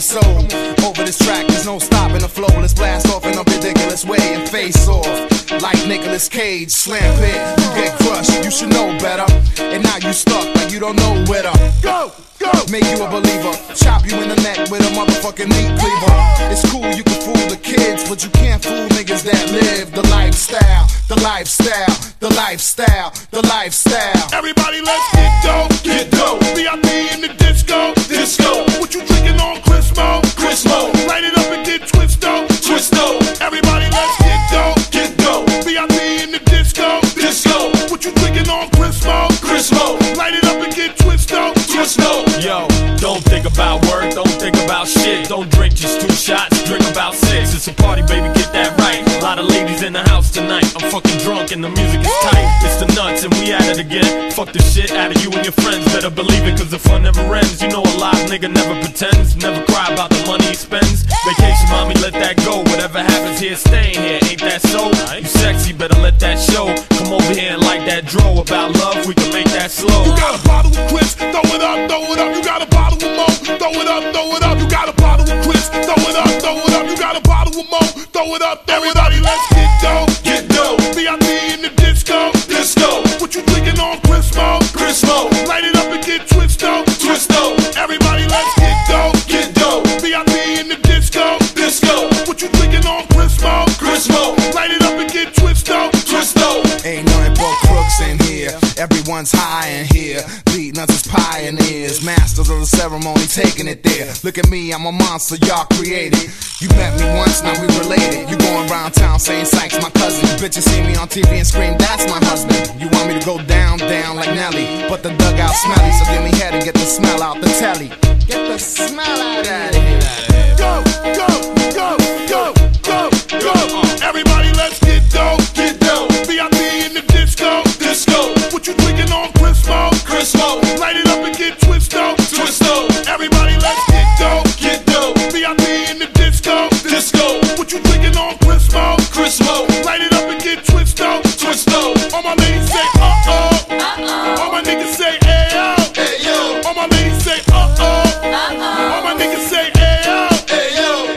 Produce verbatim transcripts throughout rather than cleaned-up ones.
soul. Over this track, there's no stopping the flow. Let's blast off in a ridiculous way and face off. Like Nicolas Cage, slam hit, you get crushed, you should know better. And now you stuck like you don't know where to go, go. Make you a believer, chop you in the neck with a motherfucking meat cleaver. It's cool, you can fool the kids, but you can't fool niggas that live the lifestyle. The lifestyle, the lifestyle, the lifestyle. Everybody let's get dope, get dope. V I P in the disco, disco. What you drinking on Crismo, Crismo. Light it up and get twisto, twisto. Everybody let's get dope, get dope. V I P in the disco, disco. What you drinking on Crismo, Crismo. Light it up and get twisto, twisto. Yo, don't think about work, don't think about shit. Don't drink just two shots, drink about six. It's a party, baby, get that right. A lot of ladies in the house tonight. I'm fucking drunk and the music is tight. It's the nuts and we at it again. Fuck the shit out of you and your friends. Better believe it, cause the fun never ends. You know a live nigga never pretends. Never cry about the money he spends. Vacation, mommy, let that go. Whatever happens here, staying here. Ain't that so? You sexy, better let that show. Come over here and like that dro. About love, we can make that slow. You got a bottle of Chris, throw it up, throw it up. You got a bottle of Mo, throw it up, throw it up. You got a bottle of Chris, throw it up, throw it up. You got a bottle of Mo, throw it up, throw it up. Everybody let's get dope, get dope. V I P in the disco, disco. What you drinking on Crismo, Crismo. Light it up and get twisto, twisto. Everybody let's get dope, get dope. V I P in the disco, disco. What you drinking on Crismo, Crismo. Light it up and get twisto, twisto. Ain't nothing but crooks in here. Everyone's high in here. Beating us as pioneers, masters of the ceremony, taking it there. Look at me, I'm a monster y'all created. You met me once, now we related. You going around town saying Sykes my cousin. You bitches see me on T V and scream, that's my husband. You want me to go down, down like Nelly, but the dugout smelly, so give me head and get the smell out the telly. Get the smell out of here. Go, go, go, go, go, go. Everybody let's get dope, get dope. V I P in the disco, disco. What you drinking on Crismo, Crismo. Light it up and get twisto, twisto. Everybody let's get dope, get dope. V I P in the disco, disco. What you drinking on Crismo, Crismo. Light it up and get twisto, twisto. All my ladies say uh oh, uh-oh. All my niggas say ayo, ayo. All my ladies say uh oh, uh-oh. All my niggas say ayo, ayo,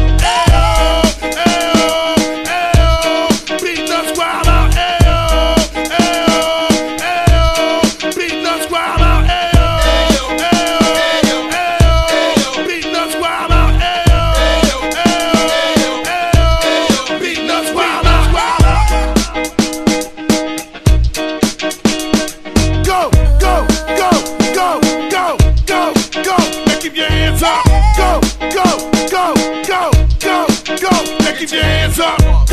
ayo, ayo, ayo. Beat the squad out, ayo, ayo, ayo. Beat the squad out, ayo, ayo, ayo. Beat the squad out, ayo, ayo, ayo. Beat the squad out, squad out. Go, go, go, go, go, go, go. Now keep your hands up. Go, go, go, go, go, go. Now keep your hands up.